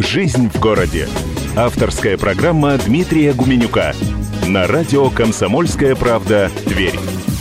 «Жизнь в городе». Авторская программа Дмитрия Гуменюка. На радио «Комсомольская правда», Тверь.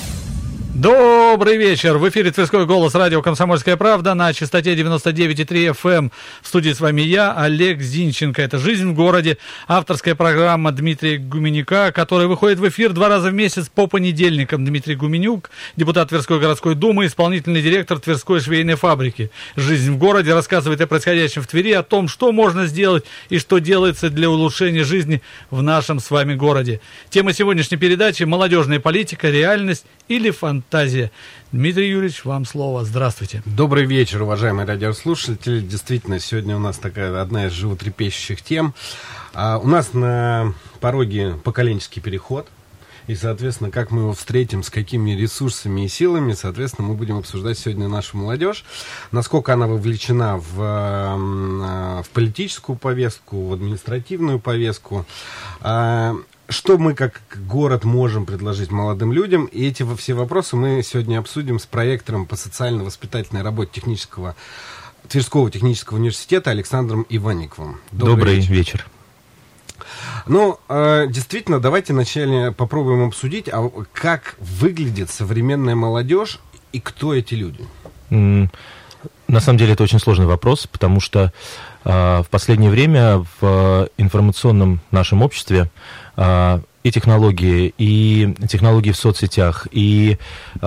Добрый вечер. В эфире Тверской голос, радио «Комсомольская правда» на частоте 99,3 FM. В студии с вами я, Олег Зинченко. Это «Жизнь в городе». Авторская программа Дмитрия Гуменюка, которая выходит в эфир 2 раза в месяц по понедельникам. Дмитрий Гуменюк, депутат Тверской городской думы, исполнительный директор Тверской швейной фабрики. «Жизнь в городе» рассказывает о происходящем в Твери, о том, что можно сделать и что делается для улучшения жизни в нашем с вами городе. Тема сегодняшней передачи – молодежная политика, реальность или фантазия. Дмитрий Юрьевич, вам слово. Здравствуйте. Добрый вечер, уважаемые радиослушатели. Действительно, сегодня у нас такая одна из животрепещущих тем. У нас на пороге поколенческий переход. И, соответственно, как мы его встретим, с какими ресурсами и силами, соответственно, мы будем обсуждать сегодня нашу молодежь. Насколько она вовлечена в политическую повестку, в административную повестку. Что мы как город можем предложить молодым людям? И эти все вопросы мы сегодня обсудим с проректором по социально-воспитательной работе Тверского технического университета Александром Иванниковым. Добрый вечер. Ну, действительно, давайте вначале попробуем обсудить, как выглядит современная молодежь и кто эти люди? На самом деле это очень сложный вопрос, потому что в последнее время в информационном нашем обществе и технологии в соцсетях, и,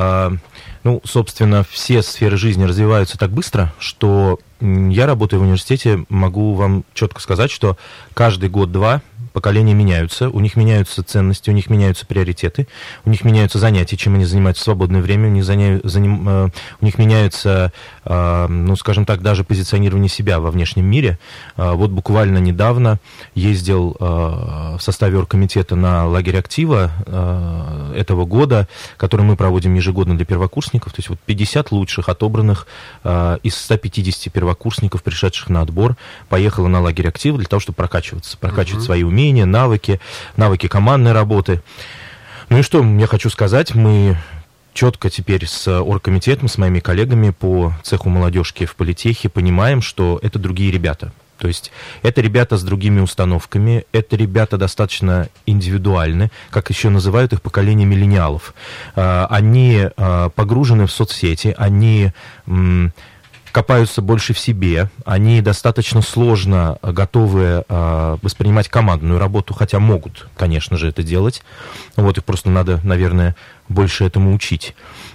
собственно, все сферы жизни развиваются так быстро, что я, работая в университете, могу вам четко сказать, что каждый год-два поколения меняются, у них меняются ценности, у них меняются приоритеты, у них меняются занятия, чем они занимаются в свободное время, у них меняется, скажем так, даже позиционирование себя во внешнем мире. Вот буквально недавно ездил в составе оргкомитета на лагерь актива этого года, который мы проводим ежегодно для первокурсников, то есть вот 50 лучших отобранных из 150 первокурсников, пришедших на отбор, поехало на лагерь актива для того, чтобы прокачивать свои умения, навыки командной работы. Ну и что я хочу сказать, мы четко теперь с оргкомитетом, с моими коллегами по цеху молодежки в политехе понимаем, что это другие ребята. То есть это ребята с другими установками, это ребята достаточно индивидуальны, как еще называют их поколение миллениалов. Они погружены в соцсети, они копаются больше в себе, они достаточно сложно готовы воспринимать командную работу, хотя могут, конечно же, это делать. Вот их просто надо, наверное, больше этому учить.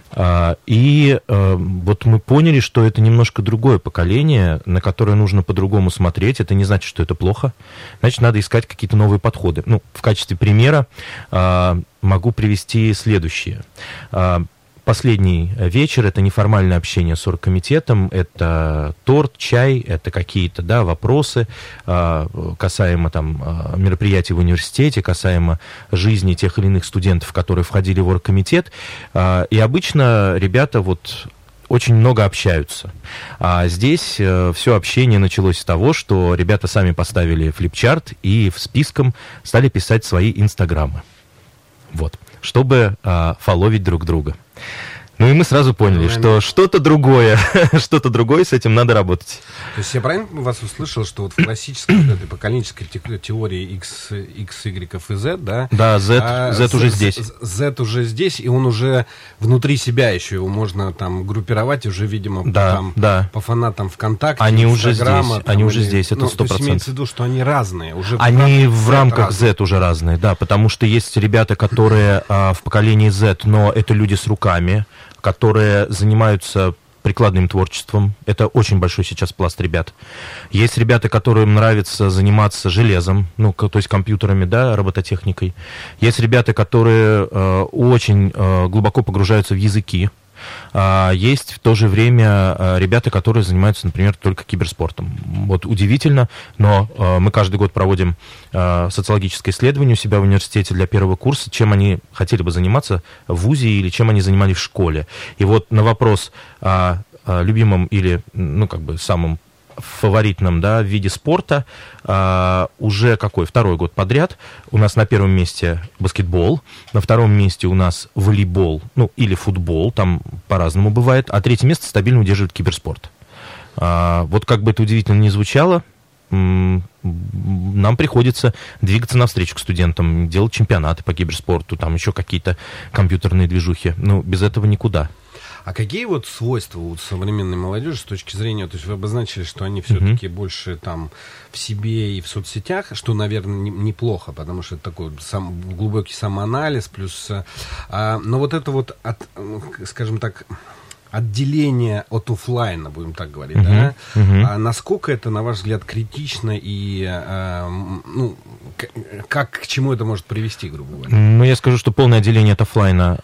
И вот мы поняли, что это немножко другое поколение, на которое нужно по-другому смотреть. Это не значит, что это плохо. Значит, надо искать какие-то новые подходы. Ну, в качестве примера могу привести следующее. Последний вечер — это неформальное общение с оргкомитетом, это торт, чай, это какие-то вопросы касаемо мероприятий в университете, касаемо жизни тех или иных студентов, которые входили в оргкомитет. И обычно ребята очень много общаются. А здесь все общение началось с того, что ребята сами поставили флипчарт и списком стали писать свои инстаграмы. Чтобы фоловить друг друга. Ну и мы сразу поняли, что что-то другое с этим надо работать. То есть я правильно вас услышал, что в классической этой поколенческой теории X, Y и Z, да? Да, Z уже здесь. Z уже здесь, и он уже внутри себя еще его можно группировать уже, видимо, по фанатам ВКонтакте, они уже здесь, это 100%. То есть имеется в виду, что они разные. Они в рамках Z уже разные, да, потому что есть ребята, которые в поколении Z, но это люди с руками, которые занимаются прикладным творчеством. Это очень большой сейчас пласт ребят. Есть ребята, которым нравится заниматься железом, то есть компьютерами, робототехникой. Есть ребята, которые очень глубоко погружаются в языки. Есть в то же время ребята, которые занимаются, например, только киберспортом. Удивительно, но мы каждый год проводим социологическое исследование у себя в университете для первого курса, чем они хотели бы заниматься в вузе или чем они занимались в школе. И на вопрос о любимом или, самом фаворитном виде спорта уже второй год подряд. У нас на первом месте баскетбол, на втором месте у нас волейбол, или футбол, там по-разному бывает, а третье место стабильно удерживает киберспорт. Как бы это удивительно ни звучало, нам приходится двигаться навстречу к студентам, делать чемпионаты по киберспорту, там еще какие-то компьютерные движухи. Ну, без этого никуда. А какие вот свойства у современной молодежи с точки зрения, то есть вы обозначили, что они все-таки больше там в себе и в соцсетях, что, наверное, неплохо, потому что это такой глубокий самоанализ, плюс, но вот это вот, скажем так, отделение от офлайна, будем так говорить, да? А насколько это, на ваш взгляд, критично и, ну, как к чему это может привести, грубо говоря? Ну, я скажу, что полное отделение от офлайна,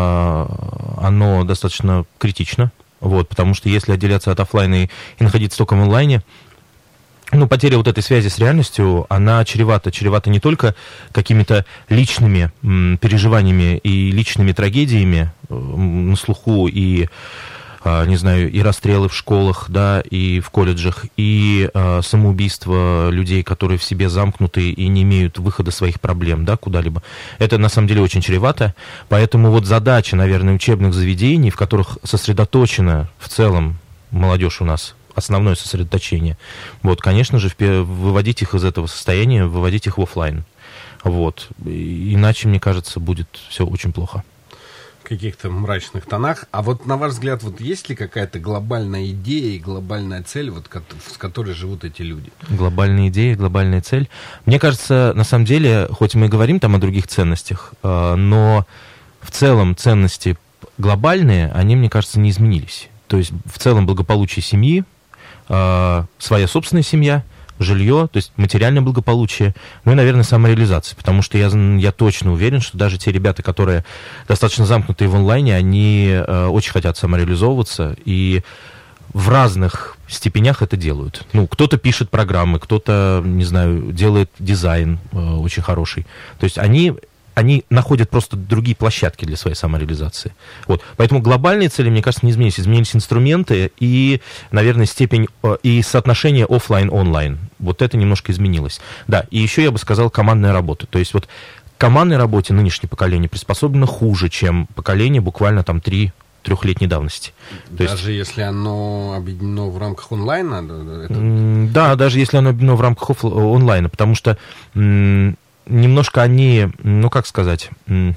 оно достаточно критично, вот, потому что если отделяться от офлайна и находиться только в онлайне, ну, потеря вот этой связи с реальностью, она чревата не только какими-то личными переживаниями и личными трагедиями на слуху, и, не знаю, и расстрелы в школах, да, и в колледжах, и самоубийство людей, которые в себе замкнуты и не имеют выхода своих проблем, да, куда-либо. Это, на самом деле, очень чревато, поэтому вот задача, наверное, учебных заведений, в которых сосредоточена в целом молодежь у нас, основное сосредоточение. Вот, конечно же, выводить их из этого состояния, выводить их в офлайн. Вот. Иначе, мне кажется, будет все очень плохо. В каких-то мрачных тонах. А вот, на ваш взгляд, вот есть ли какая-то глобальная идея и глобальная цель, вот, с которой живут эти люди? Глобальная идея, глобальная цель. Мне кажется, на самом деле, хоть мы и говорим там о других ценностях, но в целом ценности глобальные, они, мне кажется, не изменились. То есть, в целом, благополучие семьи, своя собственная семья, жилье, то есть материальное благополучие, ну и, наверное, самореализация, потому что я точно уверен, что даже те ребята, которые достаточно замкнутые в онлайне, они очень хотят самореализовываться и в разных степенях это делают. Ну, кто-то пишет программы, кто-то, не знаю, делает дизайн очень хороший. То есть они находят просто другие площадки для своей самореализации. Вот. Поэтому глобальные цели, мне кажется, не изменились. Изменились инструменты и, наверное, степень и соотношение офлайн-онлайн. Вот это немножко изменилось. Да, и еще я бы сказал командная работа. То есть вот к командной работе нынешнее поколение приспособлено хуже, чем поколение буквально там 3-летней давности. Даже если оно объединено в рамках онлайна? Да, даже если оно объединено в рамках онлайна, потому что немножко они, ну как сказать,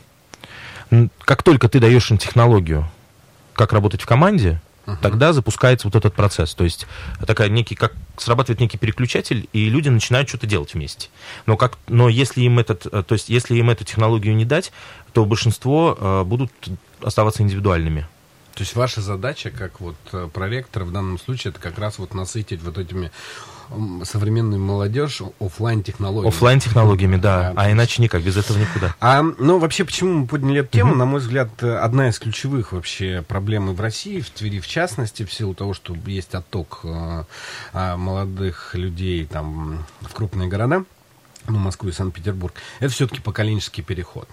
как только ты даешь им технологию, как работать в команде, тогда запускается вот этот процесс. То есть как срабатывает некий переключатель, и люди начинают что-то делать вместе. Но если им эту технологию не дать, то большинство будут оставаться индивидуальными. То есть ваша задача, как вот проректор в данном случае, это как раз вот насытить вот этими современную молодежь офлайн-технологиями. Офлайн-технологиями, да. А иначе никак, без этого никуда. Ну, вообще, почему мы подняли эту тему? На мой взгляд, одна из ключевых вообще проблем в России, в Твери в частности, в силу того, что есть отток молодых людей там в крупные города, ну, Москву и Санкт-Петербург, это все-таки поколенческий переход.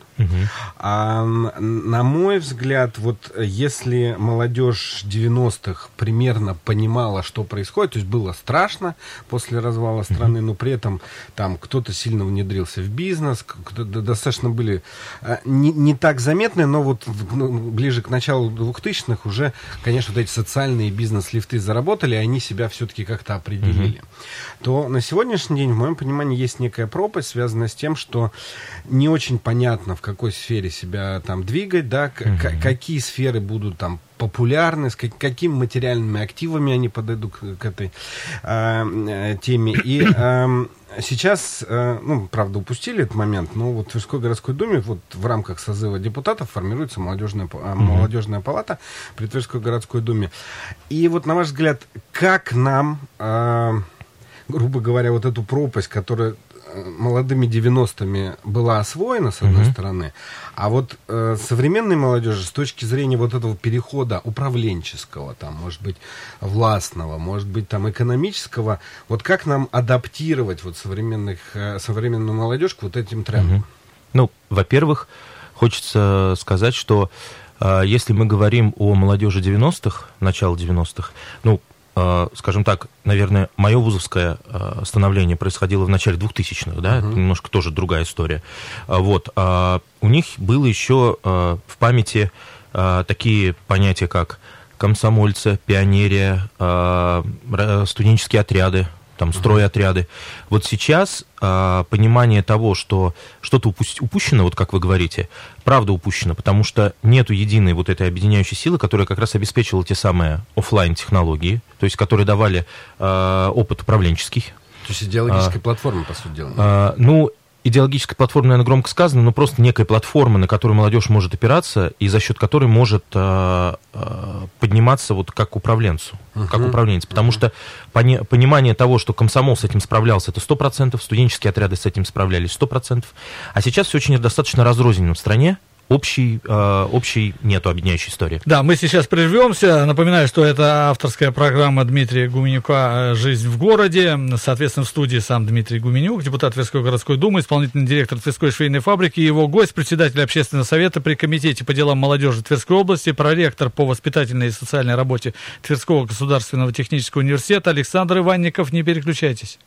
На мой взгляд, вот если молодежь 90-х примерно понимала, что происходит, то есть было страшно после развала страны, но при этом там кто-то сильно внедрился в бизнес, достаточно были не так заметные, но вот ближе к началу 2000-х уже, конечно, вот эти социальные бизнес-лифты заработали, и они себя все-таки как-то определили. То на сегодняшний день, в моем понимании, есть некая пропасть, связанная с тем, что не очень понятно, в какой сфере себя там двигать, да, какие сферы будут там популярны, с какими материальными активами они подойдут к этой теме. И сейчас, ну, правда, упустили этот момент, но вот в Тверской городской думе вот в рамках созыва депутатов формируется молодежная палата при Тверской городской думе. И вот, на ваш взгляд, как нам, грубо говоря, вот эту пропасть, которая молодыми 90-ми была освоена, с одной стороны, а вот современной молодежи с точки зрения вот этого перехода управленческого, там, может быть, властного, может быть, там, экономического, вот как нам адаптировать вот современную молодежь к вот этим трендам? Ну, во-первых, хочется сказать, что если мы говорим о молодежи 90-х, начала 90-х, ну, скажем так, наверное, мое вузовское становление происходило в начале 2000-х, да, это немножко тоже другая история. Вот. У них было еще в памяти такие понятия, как комсомольцы, пионерия, студенческие отряды, там стройотряды. Вот сейчас понимание того, что что-то упущено, вот как вы говорите, правда упущено, потому что нету единой вот этой объединяющей силы, которая как раз обеспечивала те самые офлайн-технологии, то есть которые давали опыт управленческий. То есть идеологическая платформа, по сути дела. Идеологическая платформа, наверное, громко сказано, но просто некая платформа, на которую молодежь может опираться и за счет которой может подниматься вот как управленцу, как управленец. Потому что понимание того, что комсомол с этим справлялся, это 100%, студенческие отряды с этим справлялись 100%, а сейчас все очень достаточно разрозненно в стране. Общей нету объединяющей истории. Да, мы сейчас прервемся. Напоминаю, что это авторская программа Дмитрия Гуменюка «Жизнь в городе». Соответственно, в студии сам Дмитрий Гуменюк, депутат Тверской городской думы, исполнительный директор Тверской швейной фабрики, его гость, председатель общественного совета при комитете по делам молодежи Тверской области, проректор по воспитательной и социальной работе Тверского государственного технического университета Александр Иванников. Не переключайтесь.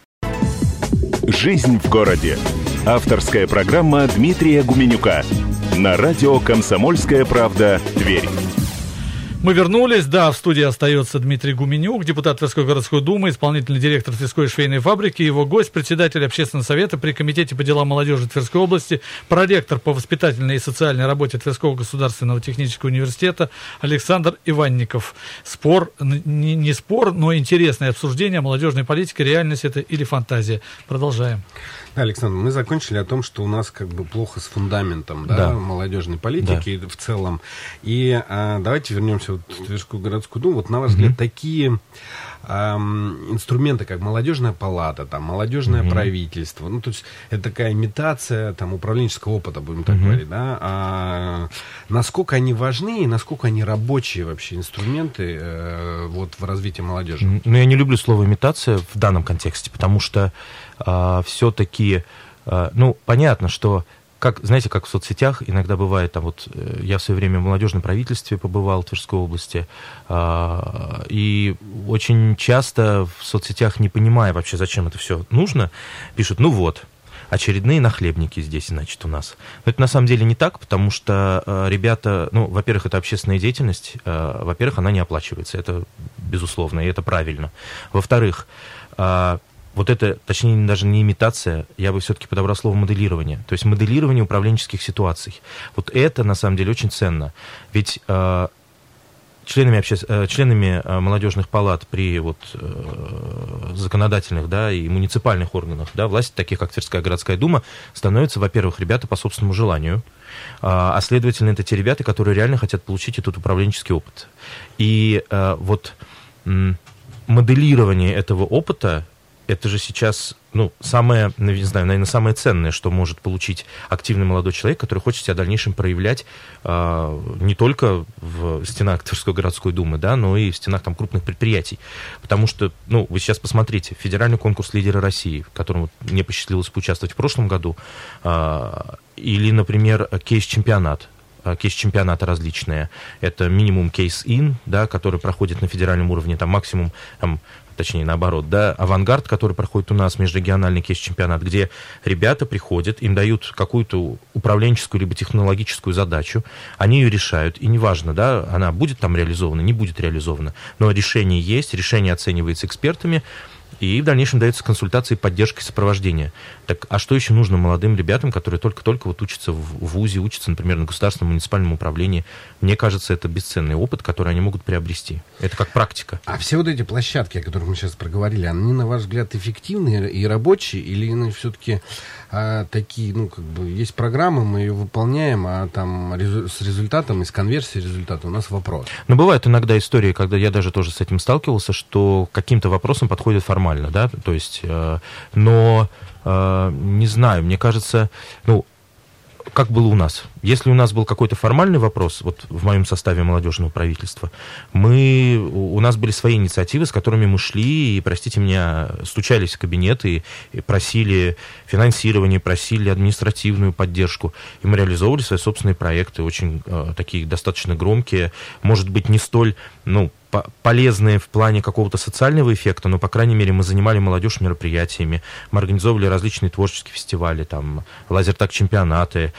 «Жизнь в городе». Авторская программа Дмитрия Гуменюка. На радио «Комсомольская правда», Тверь. Мы вернулись, да, в студии остается Дмитрий Гуменюк, депутат Тверской городской думы, исполнительный директор Тверской швейной фабрики, его гость, председатель общественного совета при комитете по делам молодежи Тверской области, проректор по воспитательной и социальной работе Тверского государственного технического университета Александр Иванников. Спор, не спор, но интересное обсуждение молодежной политики, реальность это или фантазия. Продолжаем. Да, Александр, мы закончили о том, что у нас как бы плохо с фундаментом, да, молодежной политики в целом. И давайте вернемся вот в Тверскую городскую думу. Вот на ваш взгляд, такие инструменты, как молодежная палата, там, молодежное правительство, ну, то есть это такая имитация там управленческого опыта, будем так говорить, да, насколько они важны и насколько они рабочие вообще инструменты вот в развитии молодежи? Ну, я не люблю слово имитация в данном контексте, потому что все-таки, понятно, что знаете, как в соцсетях иногда бывает, там вот я в свое время в молодежном правительстве побывал в Тверской области, и очень часто в соцсетях, не понимая вообще, зачем это все нужно, пишут, очередные нахлебники здесь, значит, у нас. Но это на самом деле не так, потому что ребята, во-первых, это общественная деятельность, во-первых, она не оплачивается, это безусловно, и это правильно. Во-вторых, вот это, точнее, даже не имитация, я бы все-таки подобрал слово моделирование. То есть моделирование управленческих ситуаций. Вот это, на самом деле, очень ценно. Ведь членами молодежных палат при законодательных, да, и муниципальных органах, да, власти, таких как Тверская городская дума, становятся, во-первых, ребята по собственному желанию, а следовательно, это те ребята, которые реально хотят получить этот управленческий опыт. И моделирование этого опыта, это же сейчас, самое, не знаю, наверное, самое ценное, что может получить активный молодой человек, который хочет себя в дальнейшем проявлять не только в стенах Тверской городской думы, да, но и в стенах там крупных предприятий. Потому что, вы сейчас посмотрите, федеральный конкурс «Лидеры России», в котором мне посчастливилось поучаствовать в прошлом году, или, например, кейс-чемпионат. Кейс-чемпионаты различные. Это минимум кейс-ин, да, который проходит на федеральном уровне, там максимум, точнее, наоборот, да, авангард, который проходит у нас, межрегиональный кейс-чемпионат, где ребята приходят, им дают какую-то управленческую либо технологическую задачу, они ее решают, и неважно, да, она будет там реализована, не будет реализована, но решение есть, решение оценивается экспертами, и в дальнейшем дается консультации, поддержка и сопровождение. Так, а что еще нужно молодым ребятам, которые только-только учатся в ВУЗе, учатся, например, на государственном муниципальном управлении? Мне кажется, это бесценный опыт, который они могут приобрести. Это как практика. А все вот эти площадки, о которых мы сейчас проговорили, они, на ваш взгляд, эффективные и рабочие? Или они все-таки такие, есть программа, мы ее выполняем, а там с результатом и с конверсией результата у нас вопрос? Но бывают иногда истории, когда я даже тоже с этим сталкивался, что к каким-то вопросам подходят формально, да, то есть, но не знаю, мне кажется, как было у нас. Если у нас был какой-то формальный вопрос, вот в моем составе молодежного правительства, у нас были свои инициативы, с которыми мы шли, и, простите меня, стучались в кабинеты и просили финансирование, просили административную поддержку. И мы реализовывали свои собственные проекты, очень такие достаточно громкие, может быть, не столь, полезные в плане какого-то социального эффекта, но, по крайней мере, мы занимали молодежь мероприятиями, мы организовывали различные творческие фестивали, там, лазертаг-чемпионаты,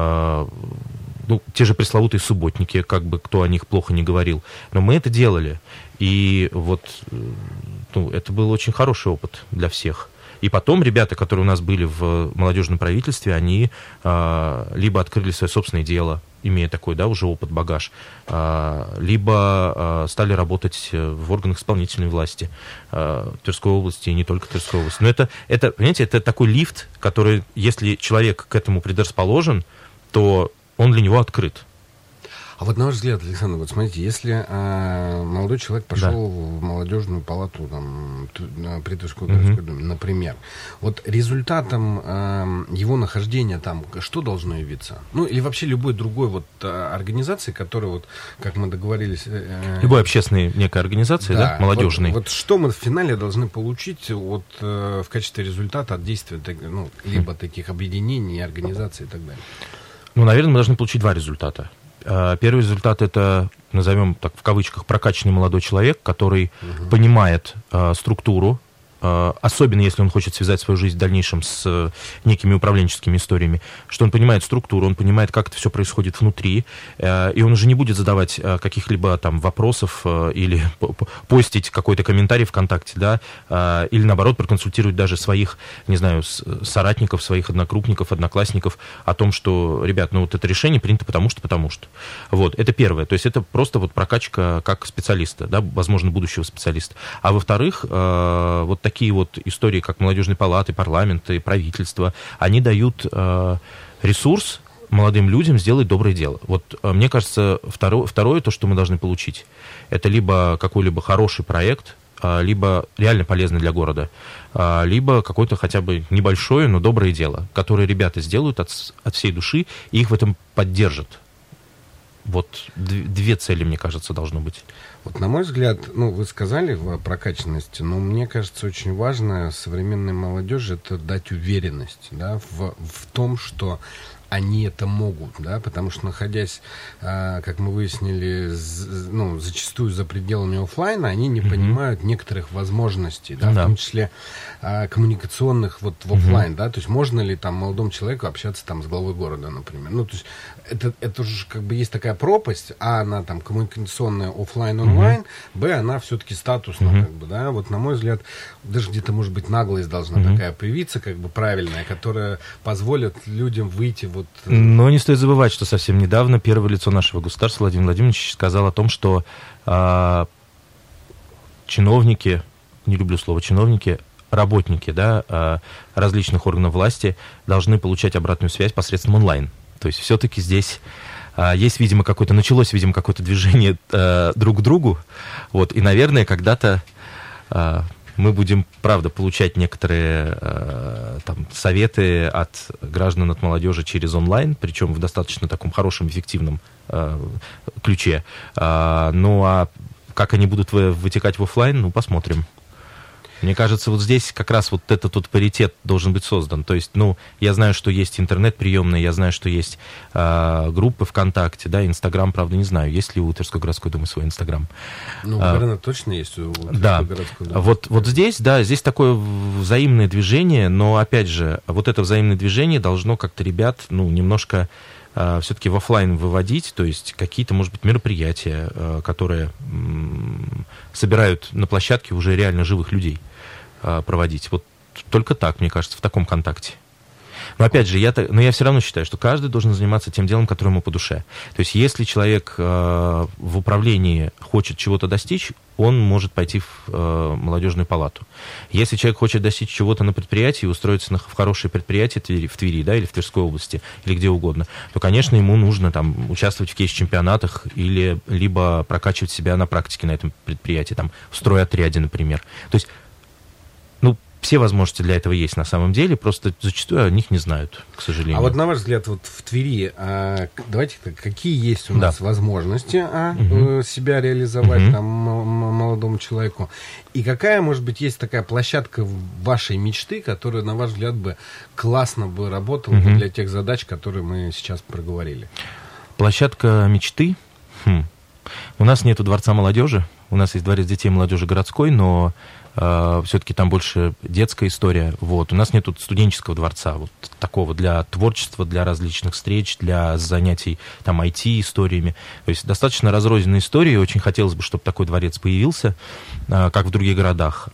те же пресловутые субботники, как бы кто о них плохо не говорил. Но мы это делали. И вот это был очень хороший опыт для всех. И потом ребята, которые у нас были в молодежном правительстве, они либо открыли свое собственное дело, имея такой, да, уже опыт, багаж, либо стали работать в органах исполнительной власти Тверской области, и не только Тверской области. Но это, понимаете, это такой лифт, который, если человек к этому предрасположен, то он для него открыт. А вот на ваш взгляд, Александр, вот смотрите, если молодой человек пошел в молодежную палату там, при Тверской городской думе, например, вот результатом его нахождения там что должно явиться? Ну, или вообще любой другой вот организации, которая, вот, как мы договорились... Любой общественной некой организации, да, молодежной. Вот что мы в финале должны получить вот, в качестве результата от действия либо таких объединений, организаций и так далее? Ну, наверное, мы должны получить два результата. Первый результат — это, назовем так в кавычках, прокачанный молодой человек, который понимает структуру, особенно если он хочет связать свою жизнь в дальнейшем с некими управленческими историями, что он понимает структуру, он понимает, как это все происходит внутри, и он уже не будет задавать каких-либо там вопросов или постить какой-то комментарий ВКонтакте, да, или наоборот проконсультировать даже своих, не знаю, соратников, своих однокрупников, одноклассников о том, что, ребят, ну вот это решение принято потому что. Вот, это первое, то есть это просто вот прокачка как специалиста, да, возможно, будущего специалиста. А во-вторых, вот такие вот истории, как молодежные палаты, парламенты, правительство, они дают ресурс молодым людям сделать доброе дело. Вот мне кажется, второе, то, что мы должны получить, это либо какой-либо хороший проект, либо реально полезный для города, либо какое-то хотя бы небольшое, но доброе дело, которое ребята сделают от всей души и их в этом поддержат. Вот две цели, мне кажется, должно быть. Вот, на мой взгляд, вы сказали о прокачанности, но мне кажется, очень важно современной молодежи это дать уверенность, да, в том, что они это могут, да, потому что, находясь, как мы выяснили, зачастую за пределами офлайна, они не понимают некоторых возможностей, да, в том числе коммуникационных вот в офлайн, да, то есть можно ли там молодому человеку общаться там с главой города, например, то есть это же как бы есть такая пропасть, а она там коммуникационная офлайн-онлайн, б, она все-таки статусная, как бы, да, вот на мой взгляд, даже где-то, может быть, наглость должна такая появиться, как бы правильная, которая позволит людям выйти вот... Но не стоит забывать, что совсем недавно первое лицо нашего государства Владимир Владимирович сказал о том, что чиновники, не люблю слово чиновники, работники, да, различных органов власти должны получать обратную связь посредством онлайн. То есть все-таки здесь есть, видимо, началось, видимо, какое-то движение друг к другу, вот, и, наверное, когда-то мы будем, правда, получать некоторые там советы от граждан, от молодежи через онлайн, причем в достаточно таком хорошем, эффективном ключе. Ну, а как они будут вытекать в офлайн, посмотрим. Мне кажется, вот здесь как раз вот этот вот паритет должен быть создан. То есть, я знаю, что есть интернет-приемные, я знаю, что есть группы ВКонтакте, да, Инстаграм, правда, не знаю, есть ли у Тверской городской думы свой Инстаграм. Наверное, точно есть у Тверской городской думы. Вот здесь, да, здесь такое взаимное движение, но, опять же, вот это взаимное движение должно как-то ребят, немножко все-таки в офлайн выводить, то есть какие-то, может быть, мероприятия, которые собирают на площадке уже реально живых людей проводить. Вот только так, мне кажется, в таком контакте. Но опять же, я все равно считаю, что каждый должен заниматься тем делом, которое ему по душе. То есть если человек в управлении хочет чего-то достичь, он может пойти в молодежную палату. Если человек хочет достичь чего-то на предприятии, устроиться в хорошее предприятие в Твери, да, или в Тверской области, или где угодно, то, конечно, ему нужно там участвовать в кейс-чемпионатах или либо прокачивать себя на практике на этом предприятии, там, в стройотряде, например. То есть, все возможности для этого есть на самом деле, просто зачастую о них не знают, к сожалению. А вот на ваш взгляд, вот в Твери, давайте так, какие есть у нас возможности себя реализовать там молодому человеку? И какая, может быть, есть такая площадка вашей мечты, которая, на ваш взгляд, бы классно бы работала для тех задач, которые мы сейчас проговорили? Площадка мечты? У нас нету Дворца молодежи, у нас есть Дворец детей и молодежи городской, но все-таки там больше детская история. Вот. У нас нет студенческого дворца, вот такого для творчества, для различных встреч, для занятий там IT-историями. То есть достаточно разрозненные истории. Очень хотелось бы, чтобы такой дворец появился, как в других городах.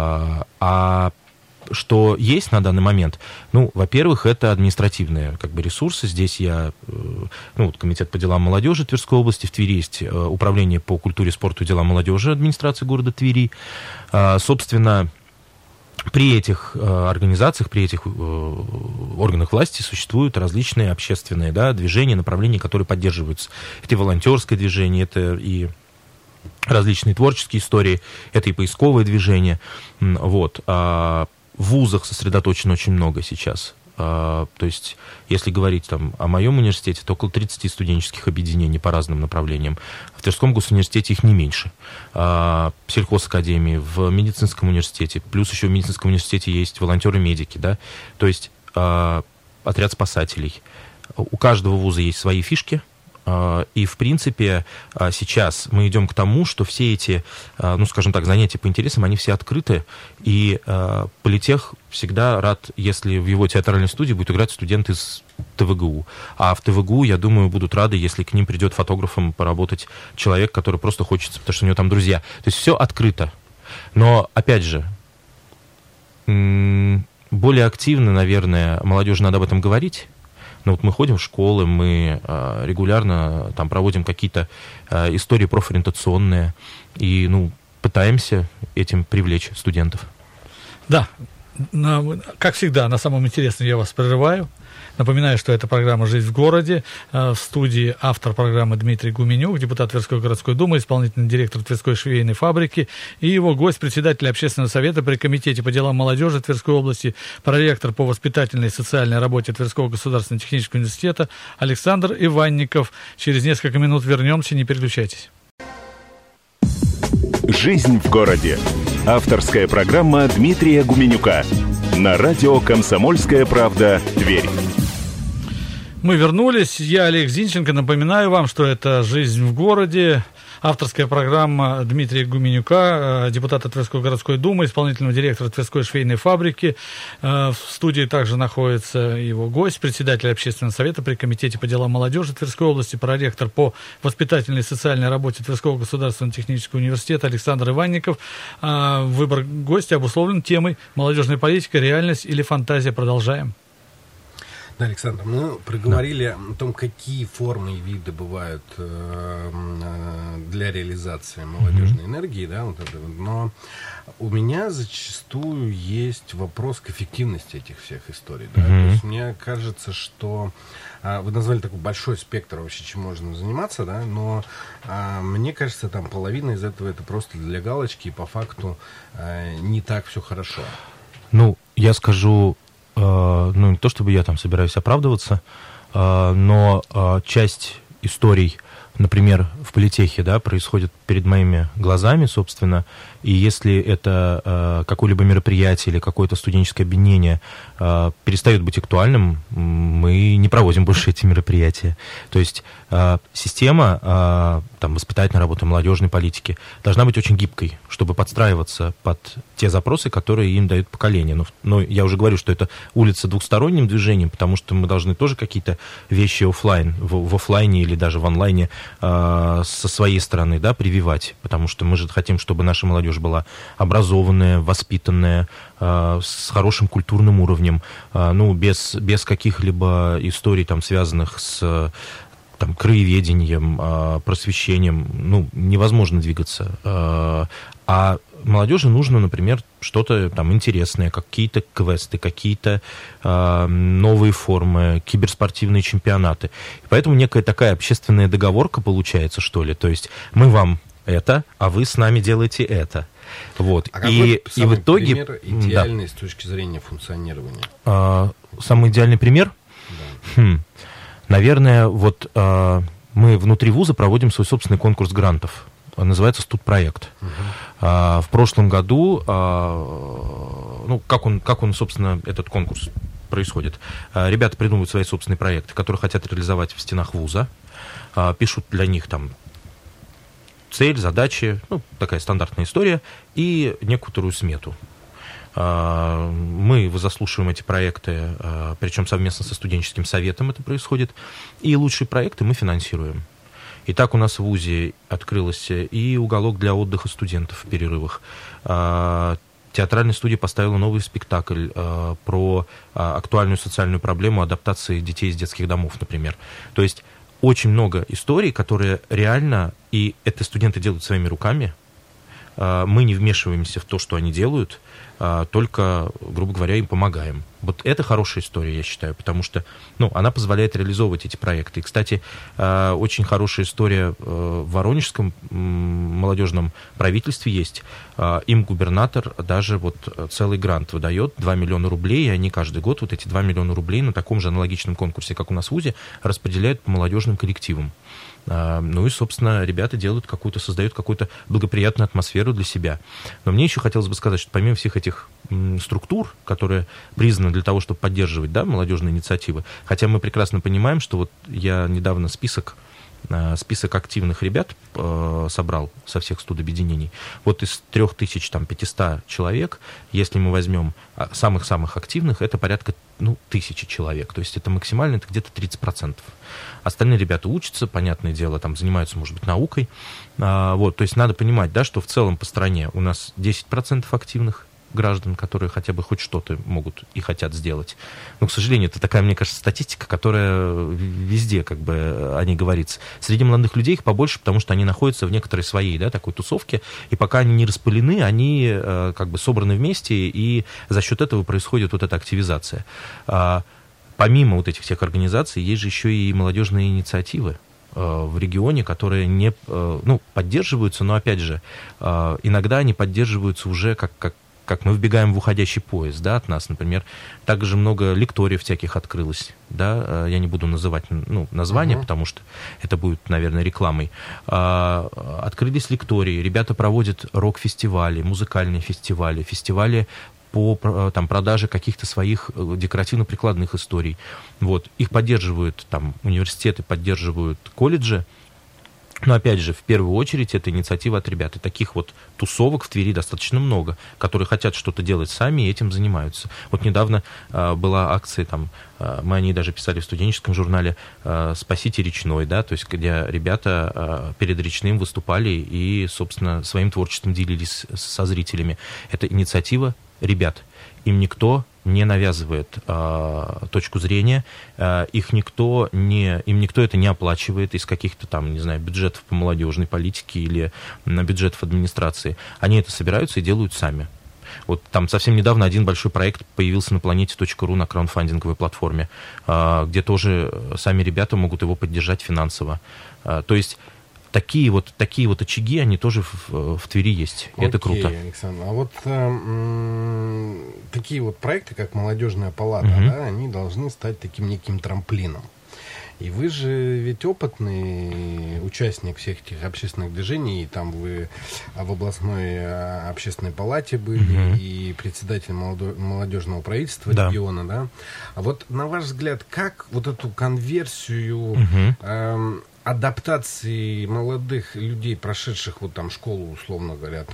Что есть на данный момент? Ну, во-первых, это административные ресурсы. Здесь комитет по делам молодежи Тверской области, в Твери есть управление по культуре, спорту и делам молодежи администрации города Твери. Собственно, при этих организациях, при этих органах власти существуют различные общественные движения, направления, которые поддерживаются. Это и волонтерское движение, это и различные творческие истории, это и поисковое движение. Вот. В вузах сосредоточено очень много сейчас. То есть, если говорить о моем университете, то около 30 студенческих объединений по разным направлениям. В Тверском госуниверситете их не меньше. В сельхозакадемии, в медицинском университете. Плюс еще в медицинском университете есть волонтеры-медики. Да? То есть, отряд спасателей. У каждого вуза есть свои фишки. И, в принципе, сейчас мы идем к тому, что все эти, занятия по интересам, они все открыты, и Политех всегда рад, если в его театральной студии будет играть студент из ТВГУ. А в ТВГУ, я думаю, будут рады, если к ним придет фотографом поработать человек, который просто хочется, потому что у него там друзья. То есть все открыто. Но, опять же, более активно, наверное, молодежи надо об этом говорить. Но вот мы ходим в школы, мы регулярно там проводим какие-то истории профориентационные и пытаемся этим привлечь студентов. Да, как всегда, на самом интересном я вас прерываю. Напоминаю, что это программа «Жизнь в городе». В студии автор программы Дмитрий Гуменюк, депутат Тверской городской думы, исполнительный директор Тверской швейной фабрики, и его гость, председатель общественного совета при комитете по делам молодежи Тверской области, проректор по воспитательной и социальной работе Тверского государственного технического университета Александр Иванников. Через несколько минут вернемся, не переключайтесь. «Жизнь в городе». Авторская программа Дмитрия Гуменюка. На радио «Комсомольская правда», Тверь. Мы вернулись. Я Олег Зинченко. Напоминаю вам, что это «Жизнь в городе». Авторская программа Дмитрия Гуменюка, депутата Тверской городской думы, исполнительного директора Тверской швейной фабрики. В студии также находится его гость, председатель общественного совета при комитете по делам молодежи Тверской области, проректор по воспитательной и социальной работе Тверского государственного технического университета Александр Иванников. Выбор гостя обусловлен темой «Молодежная политика. Реальность или фантазия». Продолжаем. Да, Александр, мы проговорили о том, какие формы и виды бывают для реализации молодежной энергии, но у меня зачастую есть вопрос к эффективности этих всех историй. Да? То есть мне кажется, что вы назвали такой большой спектр вообще, чем можно заниматься, да, но мне кажется, там половина из этого это просто для галочки, и по факту не так все хорошо. Я скажу... не то чтобы я там собираюсь оправдываться, но часть историй, например, в Политехе, происходит перед моими глазами, собственно, и если это какое-либо мероприятие или какое-то студенческое объединение перестает быть актуальным, мы не проводим больше эти мероприятия. То есть система воспитательной работы, молодежной политики должна быть очень гибкой, чтобы подстраиваться под те запросы, которые им дают поколение. Но я уже говорю, что это улица двухсторонним движением, потому что мы должны тоже какие-то вещи в офлайне или даже в онлайне со своей стороны прививать, потому что мы же хотим, чтобы наша молодежь была образованная, воспитанная, с хорошим культурным уровнем, без каких-либо историй, связанных с краеведением, просвещением, невозможно двигаться. А молодежи нужно, например, что-то интересное, какие-то квесты, какие-то новые формы, киберспортивные чемпионаты. И поэтому некая такая общественная договорка получается, что ли. То есть мы вам это, а вы с нами делаете это. Вот. А какой и в итоге пример идеальный с точки зрения функционирования? Самый идеальный пример? Да. Наверное, мы внутри вуза проводим свой собственный конкурс грантов. Называется «Студпроект». В прошлом году, как он, собственно, этот конкурс происходит? Ребята придумывают свои собственные проекты, которые хотят реализовать в стенах вуза, пишут для них цель, задачи, ну, такая стандартная история, и некоторую смету. Мы заслушиваем эти проекты, причем совместно со студенческим советом это происходит, и лучшие проекты мы финансируем. И так у нас в ВУЗе открылся и уголок для отдыха студентов в перерывах. Театральная студия поставила новый спектакль про актуальную социальную проблему адаптации детей из детских домов, например. То есть очень много историй, которые реально, и это студенты делают своими руками, мы не вмешиваемся в то, что они делают, только, грубо говоря, им помогаем. Вот это хорошая история, я считаю, потому что, ну, она позволяет реализовывать эти проекты. И, кстати, очень хорошая история в Воронежском молодежном правительстве есть. Им губернатор даже вот целый грант выдает, 2 миллиона рублей, и они каждый год вот эти 2 миллиона рублей на таком же аналогичном конкурсе, как у нас в ВУЗе, распределяют по молодежным коллективам. Ну и, собственно, ребята создают какую-то благоприятную атмосферу для себя. Но мне еще хотелось бы сказать, что помимо всех этих структур, которые признаны для того, чтобы поддерживать, да, молодежные инициативы, хотя мы прекрасно понимаем, что вот я недавно список активных ребят собрал со всех студобъединений. Вот из 3500 человек, если мы возьмем самых-самых активных, это порядка 1000 человек. То есть это максимально, это где-то 30%. Остальные ребята учатся, понятное дело, там занимаются, может быть, наукой. Вот, то есть надо понимать, да, что в целом по стране у нас 10% активных граждан, которые хотя бы хоть что-то могут и хотят сделать. Но, к сожалению, это такая, мне кажется, статистика, которая везде как бы о ней говорится. Среди молодых людей их побольше, потому что они находятся в некоторой своей, да, такой тусовке, и пока они не распылены, они как бы собраны вместе, и за счет этого происходит вот эта активизация. Помимо вот этих всех организаций, есть же еще и молодежные инициативы в регионе, которые не поддерживаются, но, опять же, иногда они поддерживаются уже как мы вбегаем в уходящий поезд, да, от нас, например. Также много лекториев всяких открылось, да, я не буду называть названия, потому что это будет, наверное, рекламой. Открылись лектории, ребята проводят рок-фестивали, музыкальные фестивали, фестивали по продаже каких-то своих декоративно-прикладных историй. Вот. Их поддерживают университеты, поддерживают колледжи. Но, опять же, в первую очередь, это инициатива от ребят. И таких вот тусовок в Твери достаточно много, которые хотят что-то делать сами и этим занимаются. Вот недавно была акция, мы о ней даже писали в студенческом журнале «Спасите речной», да, то есть где ребята перед речным выступали и, собственно, своим творчеством делились со зрителями. Это инициатива ребят. Им никто не навязывает точку зрения, им никто это не оплачивает из каких-то бюджетов по молодежной политике или бюджетов администрации. Они это собираются и делают сами. Вот совсем недавно один большой проект появился на Planet.ru на краундфандинговой платформе, где тоже сами ребята могут его поддержать финансово. То есть такие вот очаги, они тоже в Твери есть. И это круто. Александр, а вот такие вот проекты, как «Молодежная палата», да, они должны стать таким неким трамплином. И вы же ведь опытный участник всех этих общественных движений, и вы в областной общественной палате были, и председатель молодежного правительства региона, да? А вот на ваш взгляд, как вот эту конверсию адаптации молодых людей, прошедших школу, условно говоря,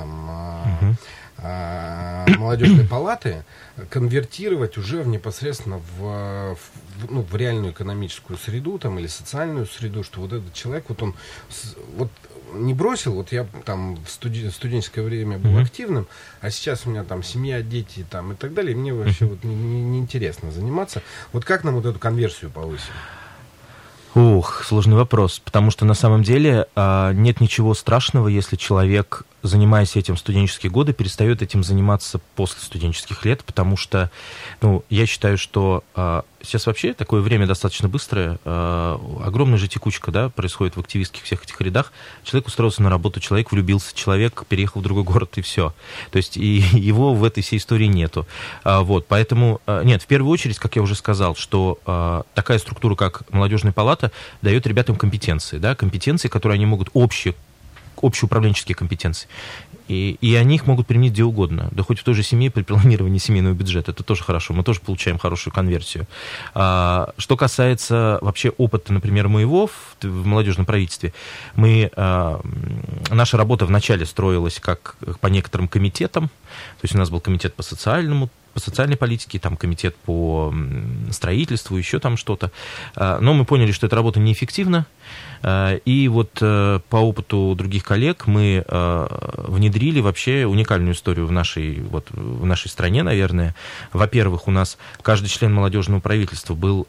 молодежной палаты, конвертировать уже непосредственно в реальную экономическую среду или социальную среду, что вот этот человек, он не бросил, я в студенческое время был активным, а сейчас у меня семья, дети и так далее, и мне вообще не интересно заниматься. Вот как нам вот эту конверсию повысить? Сложный вопрос, потому что на самом деле нет ничего страшного, если человек, занимаясь этим в студенческие годы, перестает этим заниматься после студенческих лет, потому что, я считаю, что сейчас вообще такое время достаточно быстрое, огромная же текучка, да, происходит в активистских всех этих рядах. Человек устроился на работу, человек влюбился, человек переехал в другой город, и все. То есть и его в этой всей истории нету. Поэтому, нет, в первую очередь, как я уже сказал, что такая структура, как молодежная палата, дает ребятам компетенции, да, компетенции, которые они могут общие управленческие компетенции. И они их могут применить где угодно. Да хоть в той же семье при планировании семейного бюджета. Это тоже хорошо. Мы тоже получаем хорошую конверсию. Что касается вообще опыта, например, моего в молодежном правительстве, наша работа вначале строилась как по некоторым комитетам. То есть у нас был комитет по социальной политике, там комитет по строительству, еще там что-то. Но мы поняли, что эта работа неэффективна. И вот по опыту других коллег мы внедрили вообще уникальную историю в нашей стране, наверное. Во-первых, у нас каждый член молодежного правительства был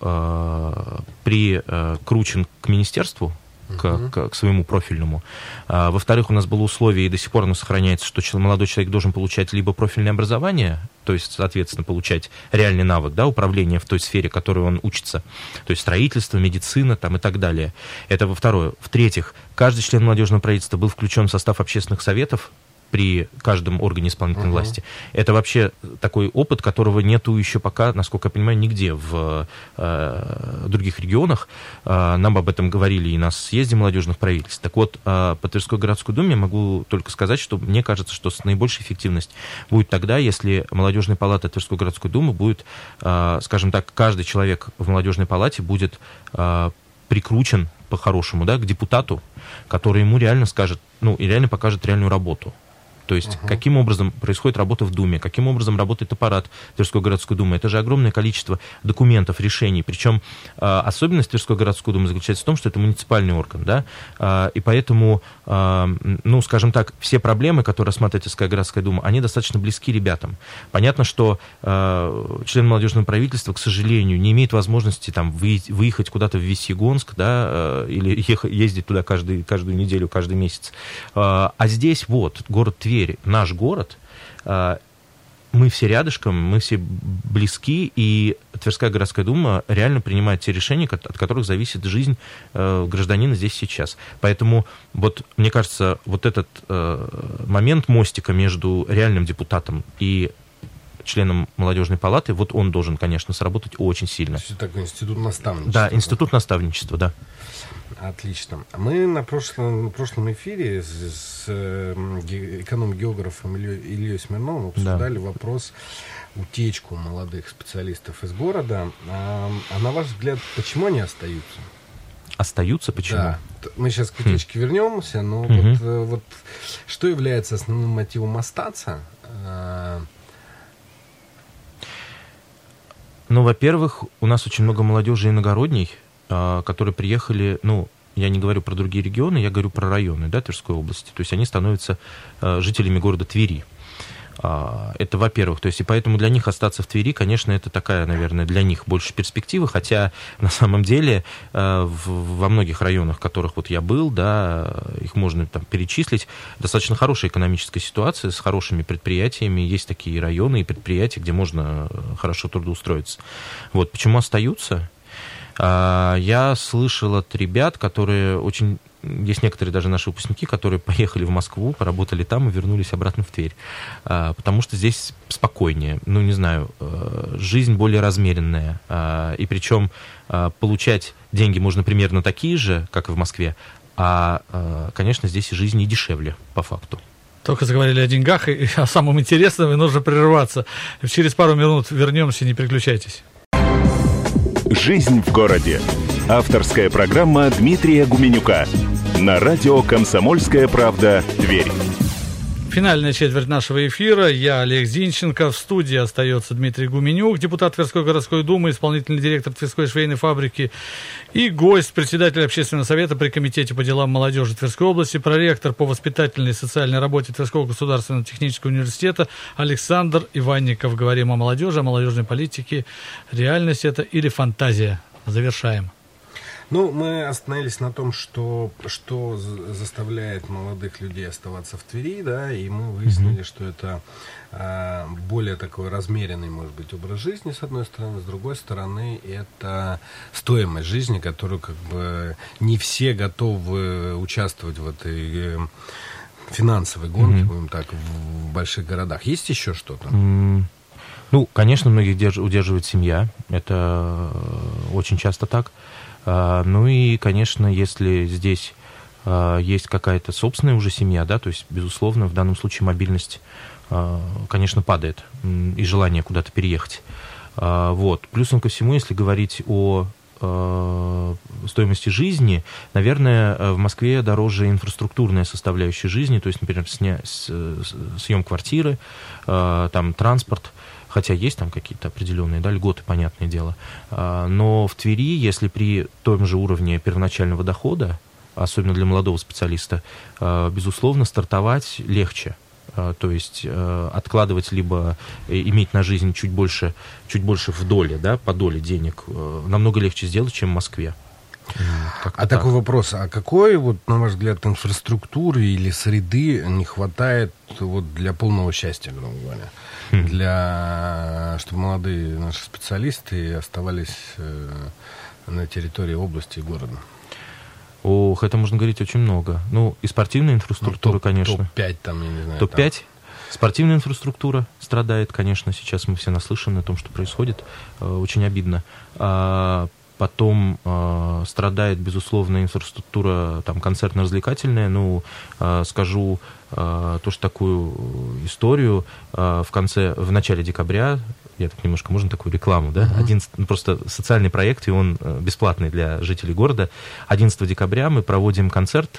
прикручен к министерству, к своему профильному. Во-вторых, у нас было условие, и до сих пор оно сохраняется, что молодой человек должен получать либо профильное образование, то есть, соответственно, получать реальный навык, да, управления в той сфере, в которой он учится, то есть строительство, медицина там, и так далее. Это во-вторых. В-третьих, каждый член молодежного правительства был включен в состав общественных советов при каждом органе исполнительной власти. Это вообще такой опыт, которого нету еще пока, насколько я понимаю, нигде в других регионах. Нам об этом говорили и на съезде молодежных правительств. Так вот, по Тверской городской думе могу только сказать, что мне кажется, что наибольшая эффективность будет тогда, если молодежная палата Тверской городской думы будет, скажем так, каждый человек в молодежной палате будет прикручен по-хорошему, да, к депутату, который ему реально скажет, и реально покажет реальную работу. То есть, каким образом происходит работа в Думе, каким образом работает аппарат Тверской городской думы. Это же огромное количество документов, решений. Причем особенность Тверской городской думы заключается в том, что это муниципальный орган, да, и поэтому, скажем так, все проблемы, которые рассматривает Тверская городская дума, они достаточно близки ребятам. Понятно, что член молодежного правительства, к сожалению, не имеет возможности там выехать куда-то в Весьегонск, да, или ездить туда каждую неделю, каждый месяц. А здесь город Тверь, наш город, мы все рядышком, мы все близки, и Тверская городская дума реально принимает те решения, от которых зависит жизнь гражданина здесь сейчас. Поэтому, мне кажется, этот момент мостика между реальным депутатом и членом молодежной палаты, он должен, конечно, сработать очень сильно. То есть такой институт наставничества. Да, институт наставничества, да. Отлично. Мы на прошлом эфире с эконом-географом Ильей Смирновым обсуждали вопрос утечку молодых специалистов из города. А на ваш взгляд, почему они остаются? Остаются? Почему? Да. Мы сейчас к утечке вернемся, но что является основным мотивом остаться? Во-первых, у нас очень много молодежи иногородней, которые приехали, я не говорю про другие регионы, я говорю про районы, да, Тверской области. То есть они становятся жителями города Твери. Это, во-первых. То есть и поэтому для них остаться в Твери, конечно, это такая, наверное, для них больше перспектива, хотя на самом деле во многих районах, в которых я был, да, их можно там перечислить, достаточно хорошая экономическая ситуация с хорошими предприятиями. Есть такие районы и предприятия, где можно хорошо трудоустроиться. Почему остаются? Я слышал от ребят, которые есть некоторые даже наши выпускники, которые поехали в Москву, поработали там и вернулись обратно в Тверь. Потому что здесь спокойнее, жизнь более размеренная. И причем получать деньги можно примерно такие же, как и в Москве, конечно, здесь и жизнь и дешевле, по факту. Только заговорили о деньгах и о самом интересном, и нужно прерываться. Через пару минут вернемся, не переключайтесь. «Жизнь в городе». Авторская программа Дмитрия Гуменюка. На радио «Комсомольская правда», Тверь. Финальная четверть нашего эфира. Я Олег Зинченко. В студии остается Дмитрий Гуменюк, депутат Тверской городской думы, исполнительный директор Тверской швейной фабрики, и гость, председатель общественного совета при комитете по делам молодежи Тверской области, проректор по воспитательной и социальной работе Тверского государственного технического университета Александр Иванников. Говорим о молодежи, о молодежной политике. Реальность это или фантазия? Завершаем. Мы остановились на том, что заставляет молодых людей оставаться в Твери, да, и мы выяснили, что это более такой размеренный, может быть, образ жизни, с одной стороны, с другой стороны, это стоимость жизни, которую не все готовы участвовать в этой финансовой гонке, будем так, в больших городах. Есть еще что-то? Конечно, многих удерживает семья, это очень часто так. И, конечно, если здесь есть какая-то собственная уже семья, да, то есть, безусловно, в данном случае мобильность, конечно, падает, и желание куда-то переехать. Вот. Плюсом ко всему, если говорить о стоимости жизни, наверное, в Москве дороже инфраструктурная составляющая жизни, то есть, например, съем квартиры, там транспорт, хотя есть там какие-то определенные, да, льготы, понятное дело. Но в Твери, если при том же уровне первоначального дохода, особенно для молодого специалиста, безусловно, стартовать легче. То есть откладывать либо иметь на жизнь чуть больше в доле, да, по доле денег намного легче сделать, чем в Москве. Такой вопрос, а какой, вот, на ваш взгляд, инфраструктуры или среды не хватает вот для полного счастья, грубо говоря, чтобы молодые наши специалисты оставались на территории области и города? Ох, это можно говорить очень много. Ну, и спортивная инфраструктура, конечно. Топ-5 там, я не знаю. Топ-5. Там. Спортивная инфраструктура страдает, конечно. Сейчас мы все наслышаны о том, что происходит. Очень обидно. Потом страдает, безусловно, инфраструктура там, концертно-развлекательная. Ну, скажу тоже такую историю. В начале декабря, я так немножко, можно такую рекламу, да? Просто социальный проект, и он бесплатный для жителей города. 11 декабря мы проводим концерт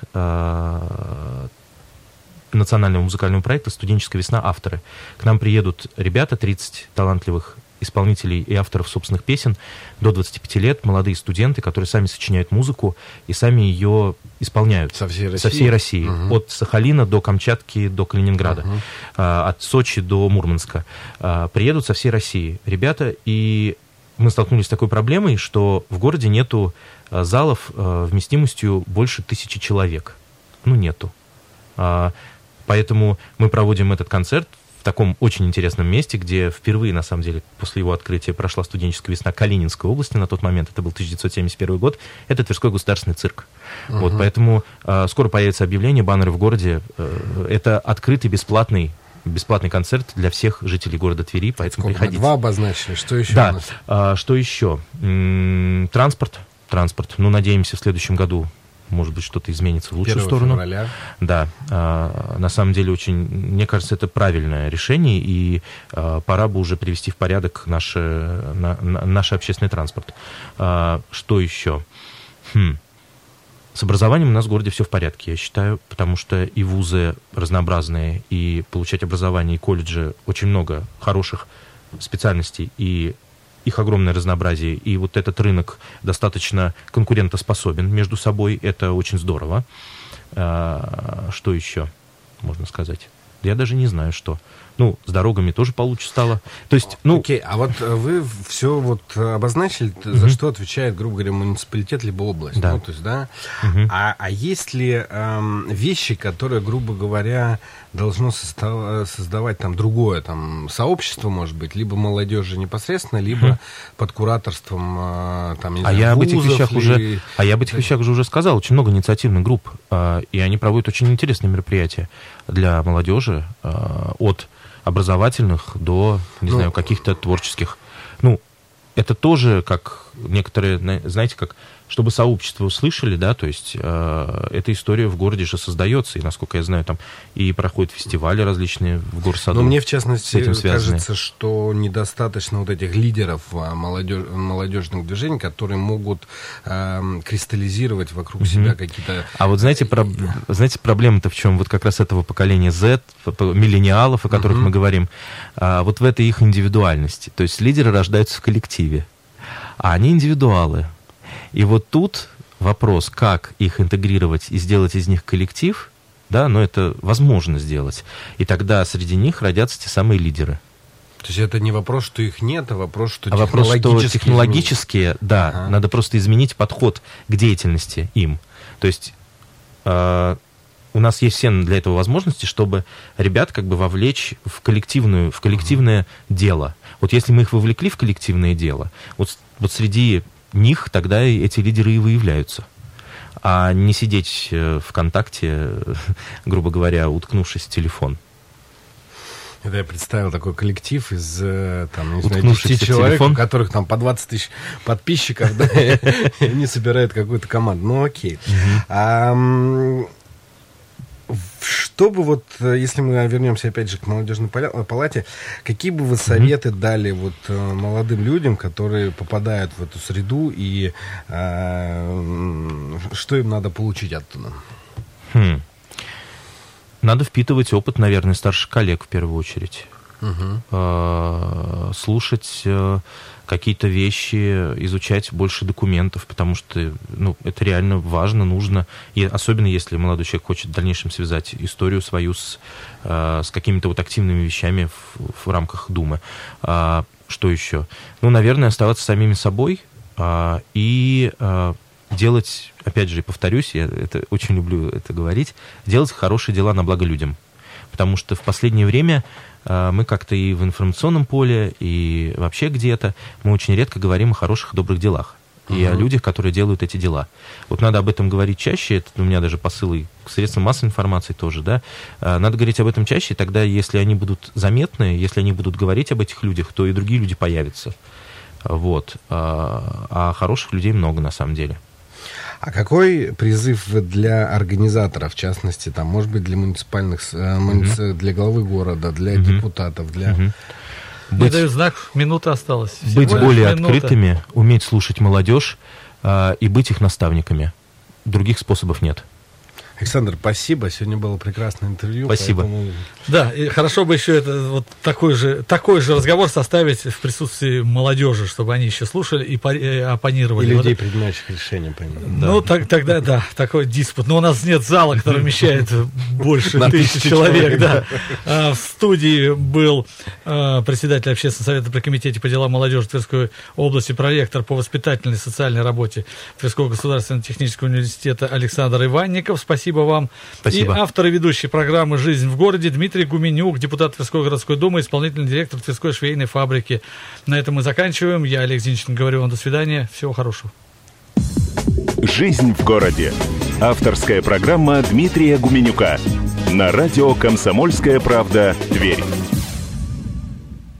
национального музыкального проекта «Студенческая весна. Авторы». К нам приедут ребята, 30 талантливых исполнителей и авторов собственных песен до 25 лет, молодые студенты, которые сами сочиняют музыку и сами ее исполняют. Со всей России? Со всей России. От Сахалина до Камчатки, до Калининграда, от Сочи до Мурманска. Приедут со всей России ребята, и мы столкнулись с такой проблемой, что в городе нету залов вместимостью больше 1000 человек. Ну, нету. Поэтому мы проводим этот концерт в таком очень интересном месте, где впервые, на самом деле, после его открытия прошла студенческая весна Калининской области на тот момент, это был 1971 год, это Тверской государственный цирк. Вот, поэтому скоро появится объявление, баннеры в городе, это открытый бесплатный концерт для всех жителей города Твери, поэтому приходите. 2 обозначили, что еще да. у нас? Что еще? Транспорт. Ну, надеемся, в следующем году может быть, что-то изменится в лучшую сторону. Февраля. Да, на самом деле мне кажется, это правильное решение, и пора бы уже привести в порядок наш общественный транспорт. Что еще? С образованием у нас в городе все в порядке, я считаю, потому что и вузы разнообразные, и получать образование, и колледжи, очень много хороших специальностей, и их огромное разнообразие, и вот этот рынок достаточно конкурентоспособен между собой, это очень здорово. Что еще можно сказать? Я даже не знаю, что. Ну, с дорогами тоже получше стало. То есть, Окей, а вот вы все вот обозначили, за что отвечает, грубо говоря, муниципалитет либо область. Да. Ну, то есть, да? А есть ли вещи, которые, грубо говоря, должно создавать там другое там сообщество, может быть, либо молодежи непосредственно, либо под кураторством там, не знаю, я об этих вузов вещах уже сказал. Очень много инициативных групп, и они проводят очень интересные мероприятия для молодежи, от образовательных до, не знаю, каких-то творческих. Ну, это тоже как некоторые, знаете, как, чтобы сообщество услышали, да, то есть эта история в городе же создается, и, насколько я знаю, там и проходят фестивали различные в горсаду. Но мне, в частности, кажется, что недостаточно вот этих лидеров молодежных движений, которые могут кристаллизировать вокруг себя какие-то... А вот знаете, проблема-то в чем? Вот как раз этого поколения Z, миллениалов, о которых мы говорим, вот в этой их индивидуальности. То есть лидеры рождаются в коллективе, а они индивидуалы. И вот тут вопрос, как их интегрировать и сделать из них коллектив, да, но это возможно сделать. И тогда среди них родятся те самые лидеры. То есть это не вопрос, что их нет, а вопрос, что технологически, да, надо просто изменить подход к деятельности им. То есть у нас есть все для этого возможности, чтобы ребят как бы вовлечь в коллективное дело. Вот если мы их вовлекли в коллективное дело, вот среди них тогда эти лидеры и выявляются. А не сидеть ВКонтакте, грубо говоря, уткнувшись в телефон. Это я представил такой коллектив из, там, не знаю, 10 человек, у которых там по 20 тысяч подписчиков, да, и они собирают какую-то команду. Ну, окей. Чтобы вот, если мы вернемся опять же к молодежной палате, какие бы вы советы дали вот молодым людям, которые попадают в эту среду, и что им надо получить оттуда? Надо впитывать опыт, наверное, старших коллег в первую очередь. Слушать какие-то вещи, изучать больше документов, потому что это реально важно, нужно. И особенно если молодой человек хочет в дальнейшем связать историю свою с какими-то вот активными вещами в рамках Думы. Что еще? Наверное, оставаться самими собой и делать, опять же, повторюсь, я очень люблю это говорить, делать хорошие дела на благо людям. Потому что в последнее время мы как-то и в информационном поле, и вообще где-то, мы очень редко говорим о хороших, добрых делах. И о людях, которые делают эти дела. Вот надо об этом говорить чаще, это у меня даже посылы к средствам массовой информации тоже, да. Надо говорить об этом чаще, и тогда, если они будут заметны, если они будут говорить об этих людях, то и другие люди появятся. Вот. А хороших людей много, на самом деле. А какой призыв для организаторов, в частности, там, может быть, для муниципальных, для главы города, для депутатов, для... Мне дают знак, минута осталась. Быть более открытыми, уметь слушать молодежь и быть их наставниками. Других способов нет. Александр, спасибо. Сегодня было прекрасное интервью. Спасибо. Поэтому... Да, и хорошо бы еще это, вот такой же разговор составить в присутствии молодежи, чтобы они еще слушали и оппонировали. И людей, принимающих решения, понимаю. Ну, тогда, да, такой диспут. Но у нас нет зала, который вмещает больше 1000 человек. Да. В студии был председатель Общественного совета при комитете по делам молодежи Тверской области, проректор по воспитательной и социальной работе Тверского государственного технического университета Александр Иванников. Спасибо вам. Спасибо. И автор и ведущий программы «Жизнь в городе» Дмитрий Гуменюк, депутат Тверской городской думы, исполнительный директор Тверской швейной фабрики. На этом мы заканчиваем. Я, Олег Зинченко, говорю вам до свидания. Всего хорошего. «Жизнь в городе». Авторская программа Дмитрия Гуменюка. На радио «Комсомольская правда», Тверь.